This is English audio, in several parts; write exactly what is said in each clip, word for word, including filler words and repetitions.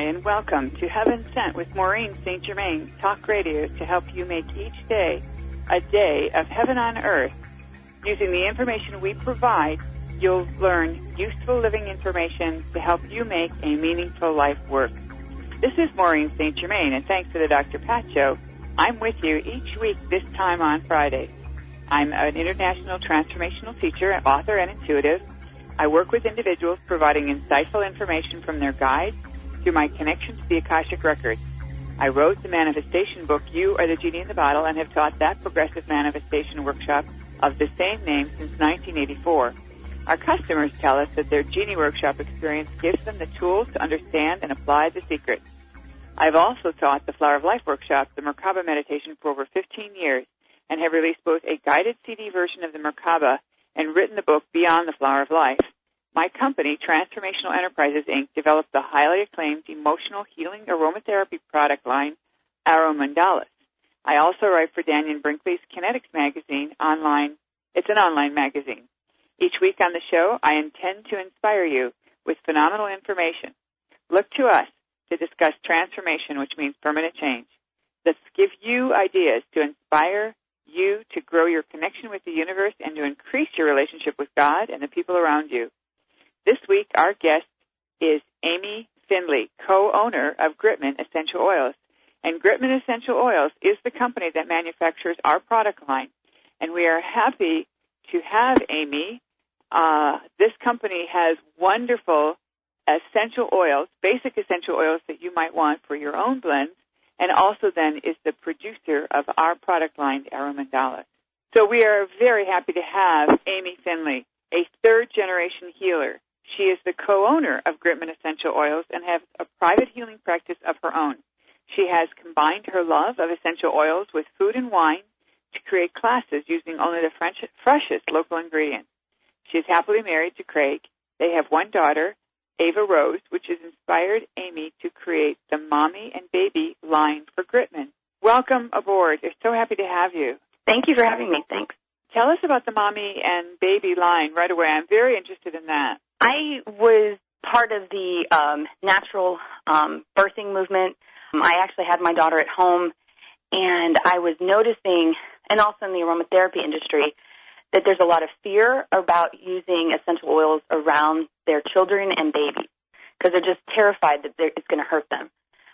and welcome to Heaven Sent with Maureen Saint Germain, talk radio to help you make each day a day of heaven on earth. Using the information we provide, you'll learn useful living information to help you make a meaningful life work. This is Maureen Saint Germain, and thanks to the Doctor Pat Show, I'm with you each week this time on Friday. I'm an international transformational teacher, author, and intuitive. I work with individuals providing insightful information from their guides through my connection to the Akashic Records. I wrote the manifestation book, You Are the Genie in the Bottle, and have taught that progressive manifestation workshop of the same name since nineteen eighty-four. Our customers tell us that their Genie Workshop experience gives them the tools to understand and apply the secrets. I've also taught the Flower of Life Workshop, the Merkaba meditation, for over fifteen years, and have released both a guided C D version of the Merkaba and written the book Beyond the Flower of Life. My company, Transformational Enterprises, Incorporated, developed the highly acclaimed emotional healing aromatherapy product line, Arrow Mandalas. I also write for Daniel Brinkley's Kinetics magazine online. It's an online magazine. Each week on the show, I intend to inspire you with phenomenal information. Look to us to discuss transformation, which means permanent change. Let's give you ideas to inspire you to grow your connection with the universe and to increase your relationship with God and the people around you. This week, our guest is Amy Finley, co-owner of Gritman Essential Oils. And Gritman Essential Oils is the company that manufactures our product line. And we are happy to have Amy. Uh, this company has wonderful essential oils, basic essential oils that you might want for your own blends, and also then is the producer of our product line, Arrow Mandalas. So we are very happy to have Amy Finley, a third-generation healer. She is the co-owner of Gritman Essential Oils and has a private healing practice of her own. She has combined her love of essential oils with food and wine to create classes using only the French, freshest local ingredients. She is happily married to Craig. They have one daughter, Ava Rose, which has inspired Amy to create the Mommy and Baby line for Gritman. Welcome aboard. We're so happy to have you. Thank you for having me. Thanks. Tell us about the Mommy and Baby line right away. I'm very interested in that. I was part of the um, natural um, birthing movement. Um, I actually had my daughter at home, and I was noticing, and also in the aromatherapy industry, that there's a lot of fear about using essential oils around their children and babies because they're just terrified that it's going to hurt them.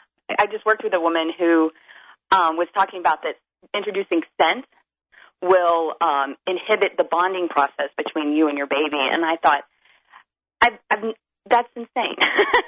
I just worked with a woman who um, was talking about that introducing scent will um, inhibit the bonding process between you and your baby, and I thought, I've, I've, that's insane.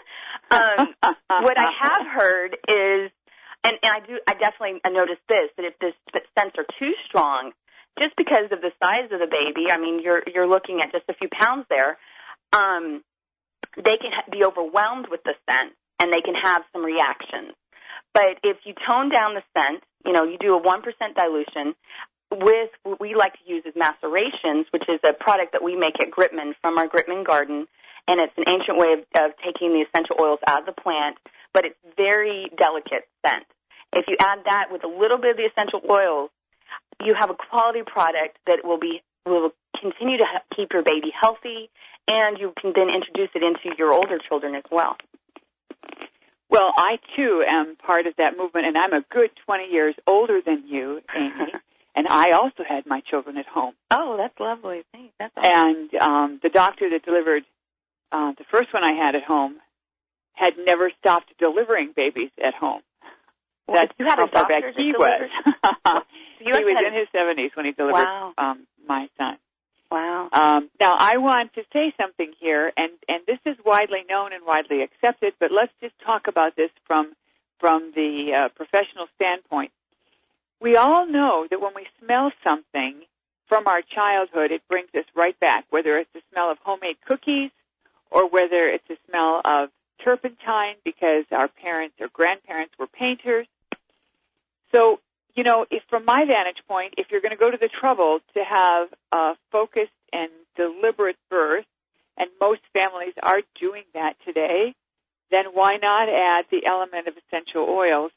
um, what I have heard is, and, and I do, I definitely noticed this, that if the scents are too strong, just because of the size of the baby, I mean, you're you're looking at just a few pounds there, um, they can ha- be overwhelmed with the scent, and they can have some reactions. But if you tone down the scent, you know, you do a one percent dilution with what we like to use as macerations, which is a product that we make at Gritman from our Gritman garden, and it's an ancient way of, of taking the essential oils out of the plant, but it's very delicate scent. If you add that with a little bit of the essential oils, you have a quality product that will be will continue to ha- keep your baby healthy, and you can then introduce it into your older children as well. Well, I, too, am part of that movement, and I'm a good twenty years older than you, Amy, and I also had my children at home. Oh, that's lovely. Thanks. That's awesome. And um, the doctor that delivered uh, the first one I had at home had never stopped delivering babies at home. Well, That's you had how a far doctor back he delivered? was. You he was had in his seventies when he delivered wow. um, my son. Wow. Um, now, I want to say something here, and, and this is widely known and widely accepted, but let's just talk about this from, from the uh, professional standpoint. We all know that when we smell something from our childhood, it brings us right back, whether it's the smell of homemade cookies or whether it's the smell of turpentine because our parents or grandparents were painters. So, you know, if from my vantage point, if you're going to go to the trouble to have a focused and deliberate birth, and most families are doing that today, then why not add the element of essential oils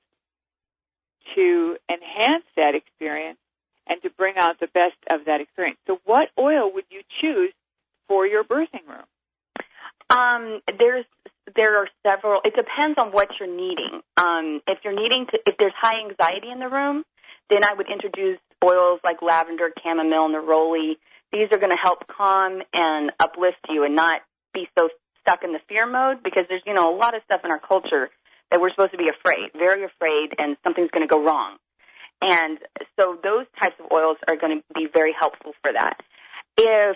to enhance that experience and to bring out the best of that experience? So what oil would you choose for your birthing room? Um, there's there are several. It depends on what you're needing. Um, if you're needing to, if there's high anxiety in the room, then I would introduce oils like lavender, chamomile, neroli. These are going to help calm and uplift you and not be so stuck in the fear mode, because there's, you know, a lot of stuff in our culture that we're supposed to be afraid, very afraid, and something's going to go wrong. And so those types of oils are going to be very helpful for that. If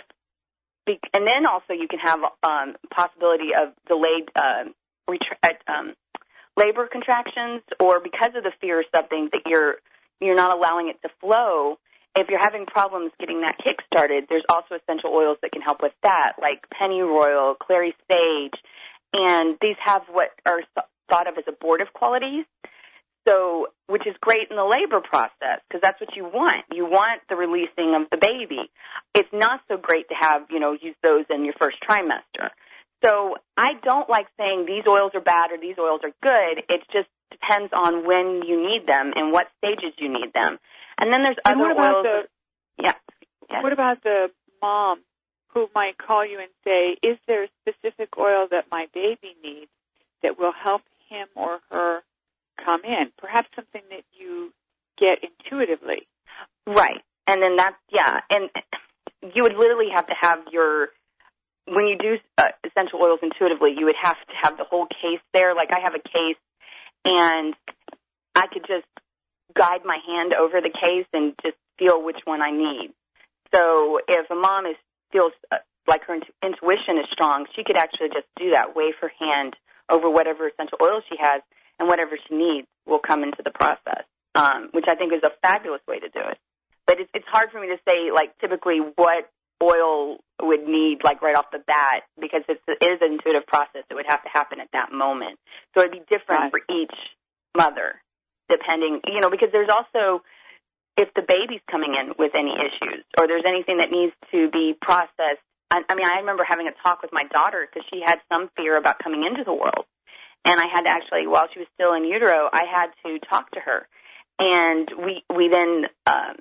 And then also you can have um, possibility of delayed uh, retra- um, labor contractions, or because of the fear of something that you're you're not allowing it to flow. If you're having problems getting that kick started, there's also essential oils that can help with that, like pennyroyal, clary sage, and these have what are thought of as abortive qualities. So, which is great in the labor process, because that's what you want. You want the releasing of the baby. It's not so great to have, you know, use those in your first trimester. So I don't like saying these oils are bad or these oils are good. It just depends on when you need them and what stages you need them. And then there's and other what about oils. The, yeah. Yes. What about the mom who might call you and say, is there a specific oil that my baby needs that will help him or her come in? Perhaps something that you get intuitively. Right. And then that's, yeah. And you would literally have to have your, when you do uh, essential oils intuitively, you would have to have the whole case there. Like I have a case, and I could just guide my hand over the case and just feel which one I need. So if a mom is feels uh, like her intu- intuition is strong, she could actually just do that, wave her hand over whatever essential oil she has, and whatever she needs will come into the process, um, which I think is a fabulous way to do it. But it's, it's hard for me to say, like, typically what oil would need, like, right off the bat, because it's, it is an intuitive process. It would have to happen at that moment. So it would be different right. for each mother, depending, you know, because there's also, if the baby's coming in with any issues or there's anything that needs to be processed. I, I mean, I remember having a talk with my daughter because she had some fear about coming into the world. And I had to actually, while she was still in utero, I had to talk to her. And we we then um,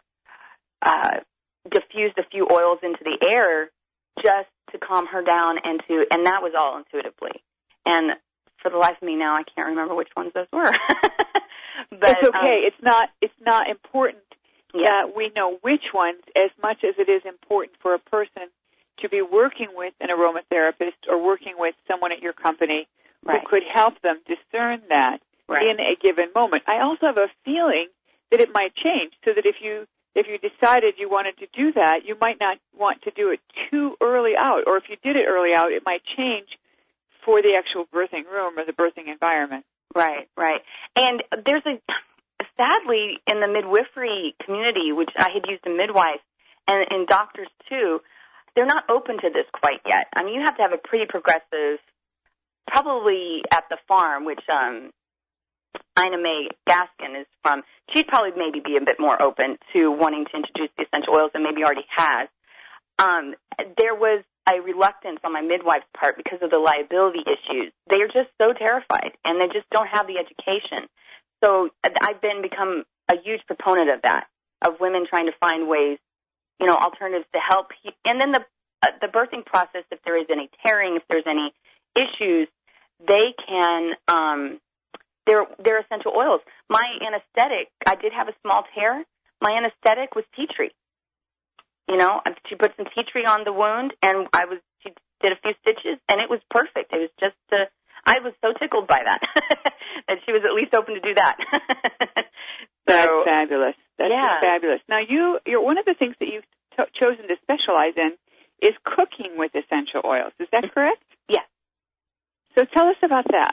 uh, diffused a few oils into the air just to calm her down, and to and that was all intuitively. And for the life of me now, I can't remember which ones those were. But, it's okay. Um, it's not. It's not important yeah. that we know which ones, as much as it is important for a person to be working with an aromatherapist or working with someone at your company right. who could help them discern that right. in a given moment. I also have a feeling that it might change, so that if you if you decided you wanted to do that, you might not want to do it too early out, or if you did it early out, it might change for the actual birthing room or the birthing environment. Right, right. And there's a, sadly, in the midwifery community, which I had used in midwives and in doctors too, they're not open to this quite yet. I mean, you have to have a pretty progressive, probably at the farm, which um, Ina May Gaskin is from. She'd probably maybe be a bit more open to wanting to introduce the essential oils, and maybe already has. Um, there was a reluctance on my midwife's part because of the liability issues. They're just so terrified, and they just don't have the education. So I've been become a huge proponent of that, of women trying to find ways, you know, alternatives to help. And then the uh, the birthing process, if there is any tearing, if there's any issues, they can, um, they're, they're essential oils. My anesthetic, I did have a small tear. My anesthetic was tea tree. You know, she put some tea tree on the wound, and I was, she did a few stitches, and it was perfect. It was just, uh, I was so tickled by that, that she was at least open to do that. so, That's fabulous. That's yeah. fabulous. Now, you, you're one of the things that you've t- chosen to specialize in is cooking with essential oils. Is that correct? Yes. So tell us about that.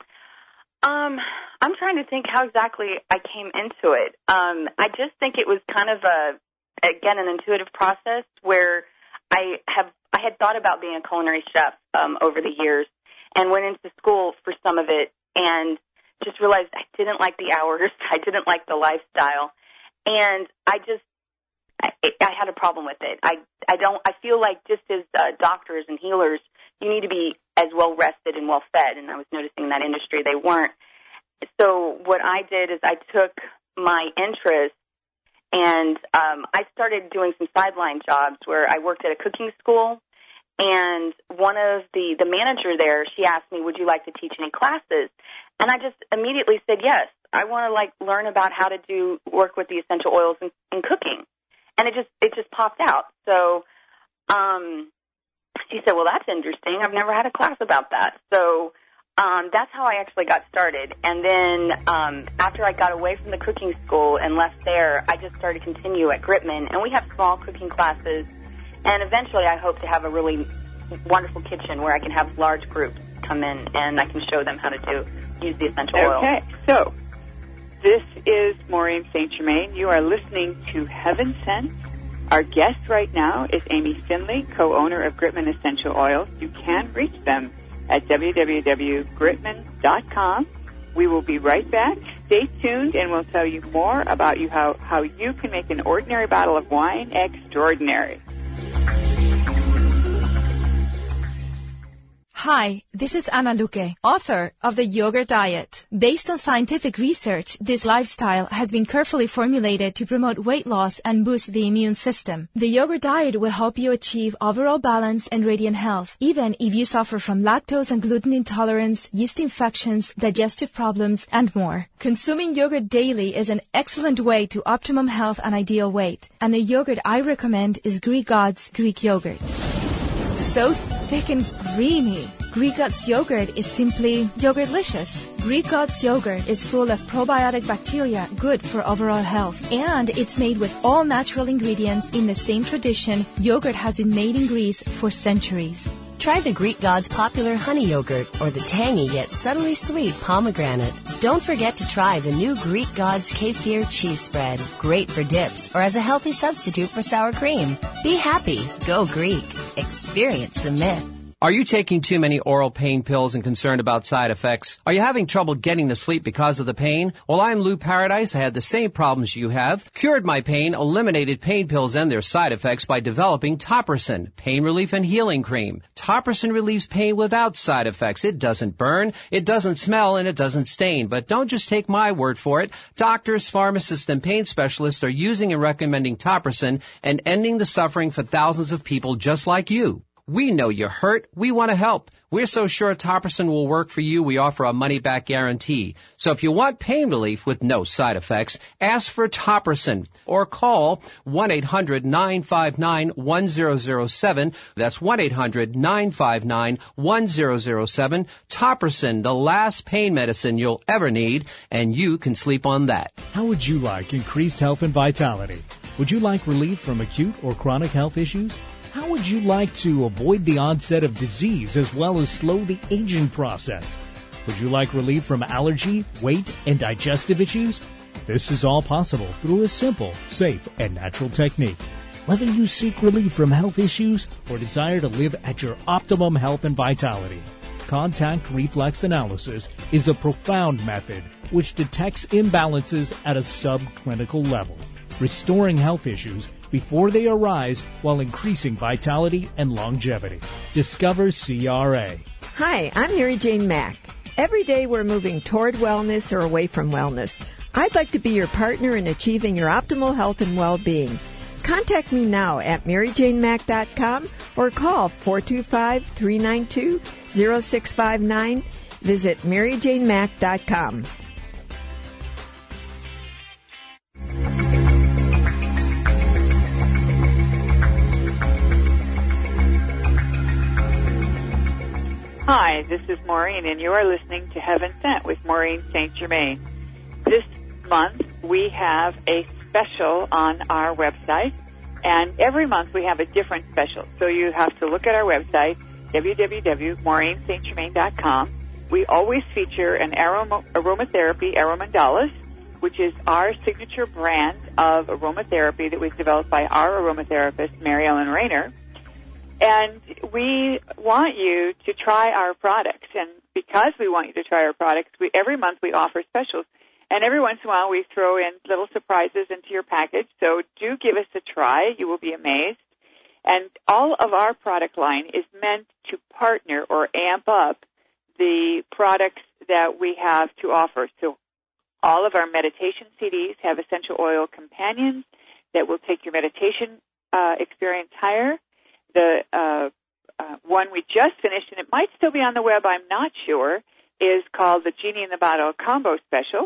Um, I'm trying to think how exactly I came into it. Um, I just think it was kind of a, again, an intuitive process where I have I had thought about being a culinary chef um, over the years, and went into school for some of it, and just realized I didn't like the hours, I didn't like the lifestyle, and I just I, I had a problem with it. I I don't I feel like just as uh, doctors and healers, you need to be as well rested and well fed, and I was noticing in that industry they weren't. So what I did is I took my interest. And um, I started doing some sideline jobs where I worked at a cooking school, And one of the, the manager there, she asked me, would you like to teach any classes? And I just immediately said yes. I want to, like, learn about how to do work with the essential oils in, in cooking. And it just it just popped out. So um, she said, well, that's interesting. I've never had a class about that. So um, that's how I actually got started. And then um, after I got away from the cooking school and left there, I just started to continue at Gritman. And we have small cooking classes. And eventually I hope to have a really wonderful kitchen where I can have large groups come in and I can show them how to do use the essential oil. Okay, so this is Maureen Saint Germain. You are listening to Heaven Sent. Our guest right now is Amy Finley, co-owner of Gritman Essential Oils. You can reach them at w w w dot gritman dot com. We will be right back. Stay tuned, and we'll tell you more about you how, how you can make an ordinary bottle of wine extraordinary. Hi, this is Ana Luque, author of The Yogurt Diet. Based on scientific research, this lifestyle has been carefully formulated to promote weight loss and boost the immune system. The Yogurt Diet will help you achieve overall balance and radiant health, even if you suffer from lactose and gluten intolerance, yeast infections, digestive problems, and more. Consuming yogurt daily is an excellent way to optimum health and ideal weight. And the yogurt I recommend is Greek God's Greek Yogurt. So thick and creamy. Greek God's yogurt is simply yogurtlicious. Greek God's yogurt is full of probiotic bacteria good for overall health. And it's made with all natural ingredients in the same tradition yogurt has been made in Greece for centuries. Try the Greek God's popular honey yogurt or the tangy yet subtly sweet pomegranate. Don't forget to try the new Greek God's kefir cheese spread. Great for dips or as a healthy substitute for sour cream. Be happy. Go Greek. Experience the myth. Are you taking too many oral pain pills and concerned about side effects? Are you having trouble getting to sleep because of the pain? Well, I'm Lou Paradise. I had the same problems you have. Cured my pain, eliminated pain pills and their side effects by developing Topricin, pain relief and healing cream. Topricin relieves pain without side effects. It doesn't burn, it doesn't smell, and it doesn't stain. But don't just take my word for it. Doctors, pharmacists, and pain specialists are using and recommending Topricin and ending the suffering for thousands of people just like you. We know you're hurt. We want to help. We're so sure Topricin will work for you, we offer a money-back guarantee. So if you want pain relief with no side effects, ask for Topricin or call one eight hundred nine five nine one zero zero seven. That's one eight hundred nine five nine one zero zero seven. Topricin, the last pain medicine you'll ever need, and you can sleep on that. How would you like increased health and vitality? Would you like relief from acute or chronic health issues? How would you like to avoid the onset of disease as well as slow the aging process? Would you like relief from allergy, weight, and digestive issues? This is all possible through a simple, safe, and natural technique. Whether you seek relief from health issues or desire to live at your optimum health and vitality, contact reflex analysis is a profound method which detects imbalances at a subclinical level, restoring health issues before they arise while increasing vitality and longevity. Discover C R A. Hi, I'm Mary Jane Mack. Every day we're moving toward wellness or away from wellness. I'd like to be your partner in achieving your optimal health and well-being. Contact me now at mary jane mack dot com or call four two five, three nine two, zero six five nine. Visit mary jane mack dot com. Hi, this is Maureen, and you are listening to Heaven Sent with Maureen Saint Germain. This month, we have a special on our website, and every month we have a different special. So you have to look at our website, w w w dot maureen saint germain dot com. We always feature an aroma, aromatherapy, Aromandalis, which is our signature brand of aromatherapy that was developed by our aromatherapist, Mary Ellen Rayner. And we want you to try our products. And because we want you to try our products, we, every month we offer specials. And every once in a while we throw in little surprises into your package. So do give us a try. You will be amazed. And all of our product line is meant to partner or amp up the products that we have to offer. So all of our meditation C Ds have essential oil companions that will take your meditation uh, experience higher. The uh, uh, uh, one we just finished, and it might still be on the web, I'm not sure, is called the Genie in the Bottle Combo Special,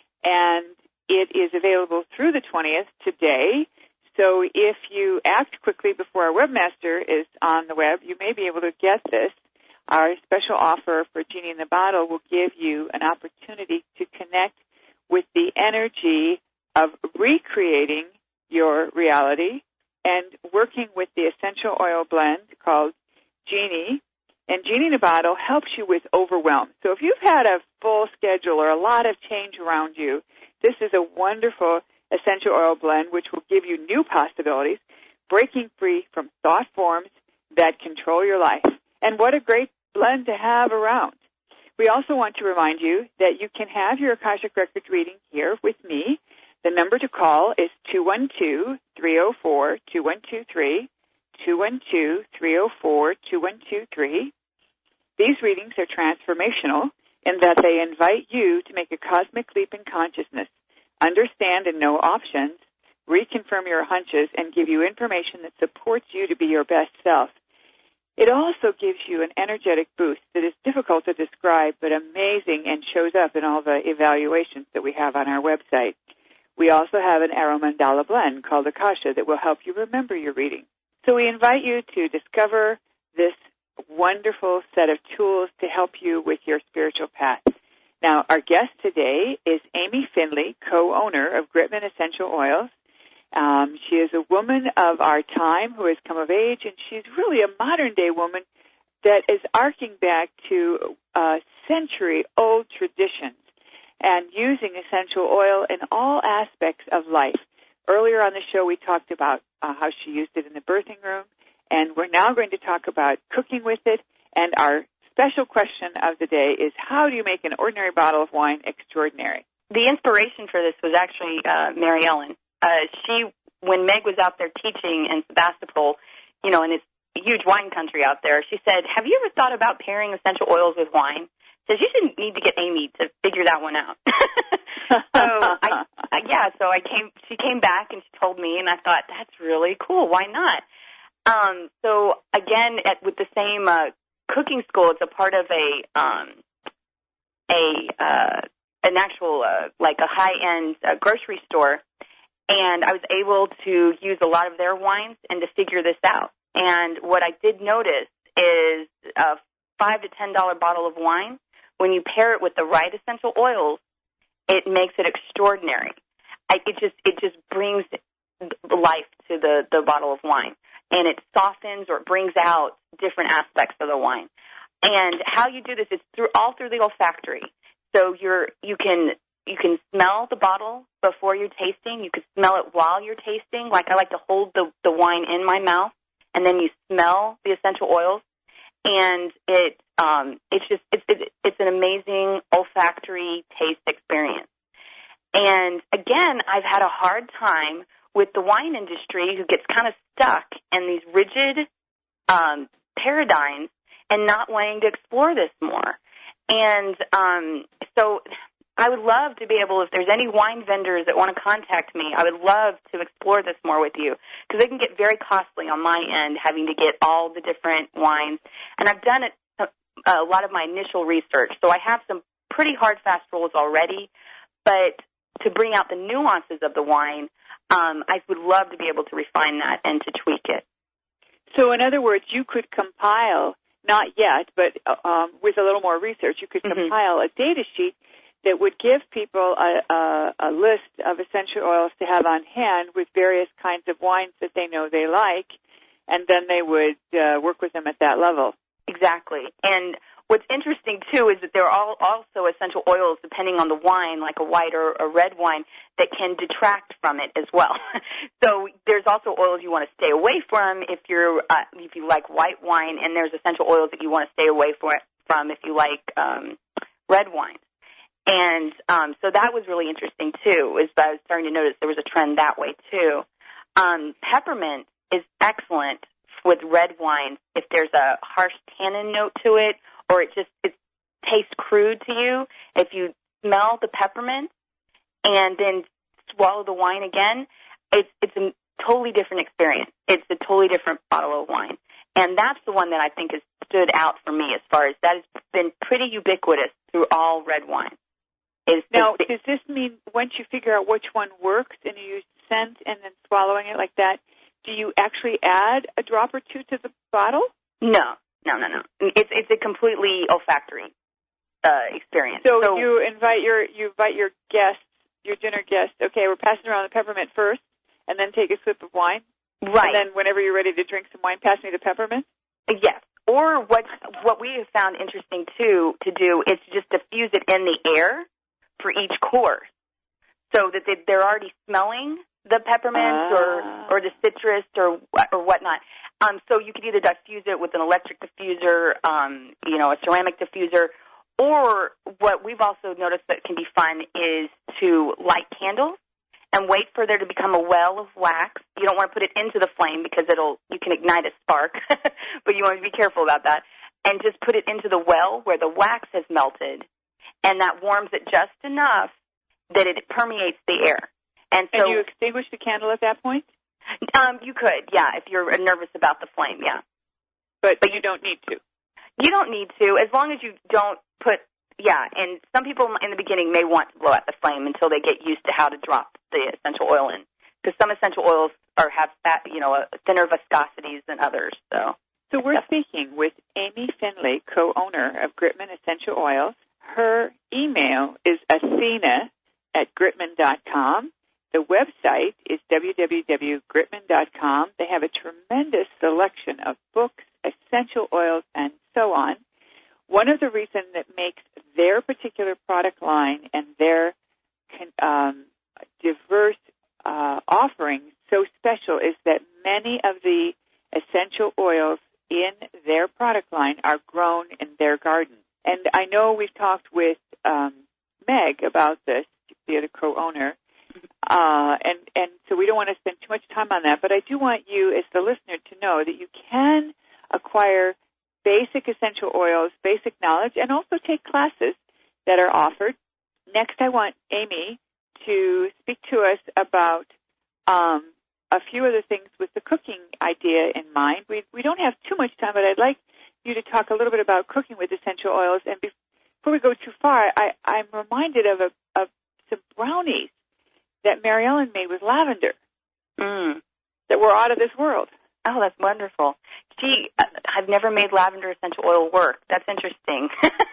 and it is available through the twentieth today. So if you act quickly before our webmaster is on the web, you may be able to get this. Our special offer for Genie in the Bottle will give you an opportunity to connect with the energy of recreating your reality and working with the essential oil blend called Genie. And Genie in a Bottle helps you with overwhelm. So if you've had a full schedule or a lot of change around you, this is a wonderful essential oil blend which will give you new possibilities, breaking free from thought forms that control your life. And what a great blend to have around. We also want to remind you that you can have your Akashic Records reading here with me. The number to call is two one two, three oh four, two one two three, two one two, three oh four, two one two three. These readings are transformational in that they invite you to make a cosmic leap in consciousness, understand and know options, reconfirm your hunches, and give you information that supports you to be your best self. It also gives you an energetic boost that is difficult to describe but amazing and shows up in all the evaluations that we have on our website. We also have an Arrow Mandala blend called Akasha that will help you remember your reading. So we invite you to discover this wonderful set of tools to help you with your spiritual path. Now, our guest today is Amy Finley, co-owner of Gritman Essential Oils. Um, she is a woman of our time who has come of age, and she's really a modern-day woman that is arcing back to uh, century-old traditions and using essential oil in all aspects of life. Earlier on the show, we talked about uh, how she used it in the birthing room, and we're now going to talk about cooking with it. And our special question of the day is, how do you make an ordinary bottle of wine extraordinary? The inspiration for this was actually uh, Mary Ellen. Uh, she, when Meg was out there teaching in Sebastopol, you know, in this huge wine country out there, she said, have you ever thought about pairing essential oils with wine? Says you should need to get Amy to figure that one out. so I, I, yeah, so I came. She came back and she told me, and I thought that's really cool. Why not? Um, so again, at, with the same uh, cooking school, it's a part of a um, a uh, an actual uh, like a high end uh, grocery store, and I was able to use a lot of their wines and to figure this out. And what I did notice is a five to ten dollar bottle of wine. When you pair it with the right essential oils, it makes it extraordinary. I, it just it just brings life to the, the bottle of wine, and it softens or it brings out different aspects of the wine. And how you do this is through all through the olfactory. So you're you can you can smell the bottle before you're tasting. You can smell it while you're tasting. Like I like to hold the, the wine in my mouth, and then you smell the essential oils. And it um, it's just it's it's an amazing olfactory taste experience. And again, I've had a hard time with the wine industry who gets kind of stuck in these rigid um, paradigms and not wanting to explore this more. And um, so I would love to be able, if there's any wine vendors that want to contact me, I would love to explore this more with you, because it can get very costly on my end having to get all the different wines. And I've done it, a lot of my initial research, so I have some pretty hard, fast rules already, but to bring out the nuances of the wine, um, I would love to be able to refine that and to tweak it. So in other words, you could compile, not yet, but um, with a little more research, you could mm-hmm. compile a data sheet that would give people a, a, a list of essential oils to have on hand with various kinds of wines that they know they like, and then they would uh, work with them at that level. Exactly. And what's interesting, too, is that there are all, also essential oils, depending on the wine, like a white or a red wine, that can detract from it as well. So there's also oils you want to stay away from if you're uh, if you like white wine, and there's essential oils that you want to stay away for, from if you like um, red wine. And um, so that was really interesting, too, is that I was starting to notice there was a trend that way, too. Um, peppermint is excellent with red wine if there's a harsh tannin note to it, or it just it tastes crude to you. If you smell the peppermint and then swallow the wine again, it's it's a totally different experience. It's a totally different bottle of wine. And that's the one that I think has stood out for me as far as that has been pretty ubiquitous through all red wines. Is now, the, does this mean once you figure out which one works and you use scent and then swallowing it like that, do you actually add a drop or two to the bottle? No, no, no, no. It's it's a completely olfactory uh, experience. So, so you invite your you invite your guests, your dinner guests. Okay, we're passing around the peppermint first, and then take a sip of wine. Right. And then whenever you're ready to drink some wine, pass me the peppermint. Yes. Or what what we have found interesting too to do is to just diffuse it in the air for each course, so that they, they're already smelling the peppermint ah. or or the citrus or or whatnot. Um, so you could either diffuse it with an electric diffuser, um, you know, a ceramic diffuser, or what we've also noticed that can be fun is to light candles and wait for there to become a well of wax. You don't want to put it into the flame because it'll you can ignite a spark, but you want to be careful about that. And just put it into the well where the wax has melted, and that warms it just enough that it permeates the air. And so, and you extinguish the candle at that point? Um, you could, yeah, if you're nervous about the flame, yeah. But, but you don't need to. You don't need to, as long as you don't put, yeah, and some people in the beginning may want to blow out the flame until they get used to how to drop the essential oil in. Because some essential oils are have fat, you know, a thinner viscosities than others. So, so we're yeah. speaking with Amy Finley, co-owner of Gritman Essential Oils. Her email is athena at gritman dot com. The website is w w w dot gritman dot com. They have a tremendous selection of books, essential oils, and so on. One of the reasons that makes their particular product line and their um, diverse uh, offerings so special is that many of the essential oils in their product line are grown in their garden. And I know we've talked with um, Meg about this, the other co-owner, uh, and, and so we don't want to spend too much time on that, but I do want you as the listener to know that you can acquire basic essential oils, basic knowledge, and also take classes that are offered. Next, I want Amy to speak to us about um, a few other things with the cooking idea in mind. We we don't have too much time, but I'd like you to talk a little bit about cooking with essential oils. And before we go too far, I, I'm reminded of, a, of some brownies that Mary Ellen made with lavender mm. that were out of this world. Oh, that's wonderful. Gee, I've never made lavender essential oil work. That's interesting.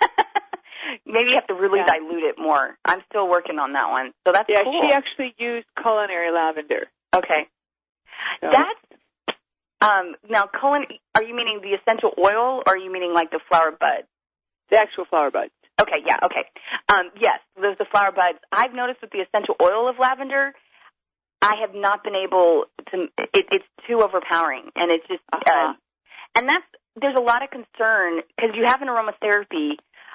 Maybe you have to really yeah. dilute it more. I'm still working on that one. So that's yeah, cool. Yeah, she actually used culinary lavender. Okay. So. That's, um, now, culin- are you meaning the essential oil, or are you meaning like the flower buds? The actual flower buds. Okay, yeah, okay. Um, yes, there's the flower buds. I've noticed with the essential oil of lavender, I have not been able to, it, it's too overpowering, and it's just, uh-huh. uh, and that's, there's a lot of concern, because you have an aromatherapy,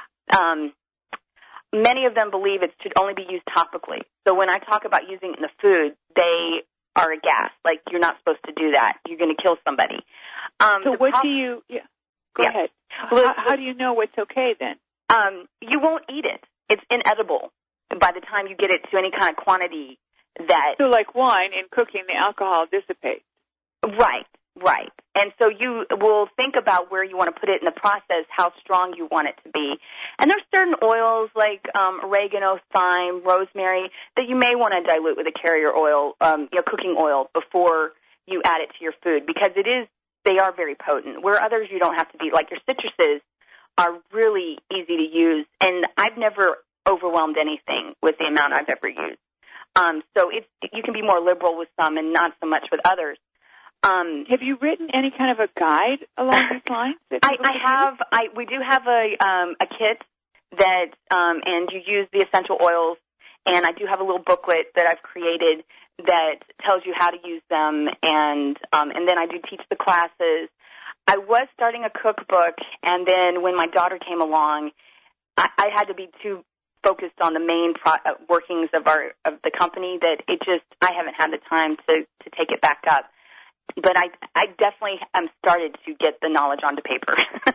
um, many of them believe it should only be used topically. So when I talk about using it in the food, they are aghast, like, you're not supposed to do that. You're going to kill somebody. Um, so what pop- do you, yeah, go yeah. ahead. Well, how, how do you know what's okay then? Um, you won't eat it. It's inedible by the time you get it to any kind of quantity that... So like wine, in cooking, the alcohol dissipates. Right, right. And so you will think about where you want to put it in the process, how strong you want it to be. And there's certain oils like um, oregano, thyme, rosemary that you may want to dilute with a carrier oil, um, you know, cooking oil, before you add it to your food, because it is, they are very potent. Where others you don't have to be, like your citruses, are really easy to use, and I've never overwhelmed anything with the amount I've ever used. Um, so it's, you can be more liberal with some and not so much with others. Um, have you written any kind of a guide along these lines? I, I have. I, we do have a um, a kit that, um, and you use the essential oils, and I do have a little booklet that I've created that tells you how to use them, and um, and then I do teach the classes. I was starting a cookbook, and then when my daughter came along, I, I had to be too focused on the main pro- uh, workings of our of the company that it just I haven't had the time to, to take it back up. But I I definitely am started to get the knowledge onto paper.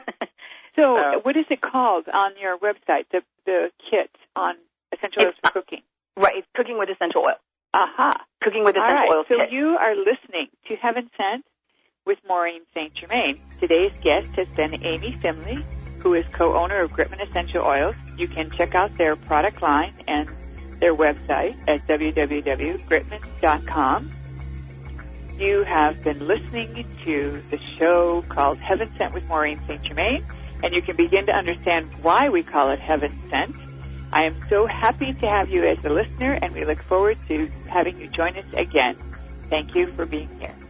so, so, what is it called on your website? The the kit on essential oils for cooking. Right, it's Cooking with Essential Oils. Aha, Cooking with Essential All right. Oils. So kit. you are listening to Heaven Sent with Maureen Saint Germain. Today's guest has been Amy Finley, who is co-owner of Gritman Essential Oils. You can check out their product line and their website at w w w dot gritman dot com. You have been listening to the show called Heaven Sent with Maureen Saint Germain, and you can begin to understand why we call it Heaven Sent. I am so happy to have you as a listener, and we look forward to having you join us again. Thank you for being here.